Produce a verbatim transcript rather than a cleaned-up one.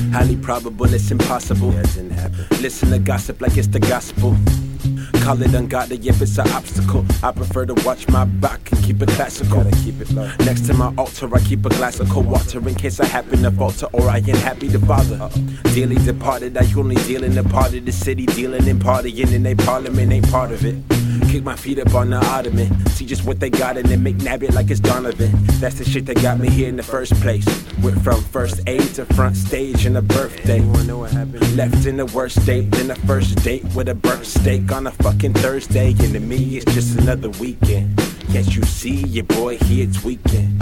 Highly probable, it's impossible. Yeah, it didn't happen. Listen to gossip like it's the gospel. Call it ungodly if it's an obstacle. I prefer to watch my back and keep it classical. Gotta keep it low. Next to my altar, I keep a glass of cold water in case I happen to falter or I ain't happy to bother. Uh-oh. Dearly departed, I only deal in the part of the city, dealing and partying in they parliament ain't part of it. Kick my feet up on the ottoman, see just what they got and then make nab it like it's Donovan. That's the shit that got me here in the first place. Went from first aid to front stage in a birthday. Anyone know what happened? Left in the worst state than a first date with a burnt steak on a fucking Thursday. And to me, it's just another weekend. Can't you see your boy here tweaking?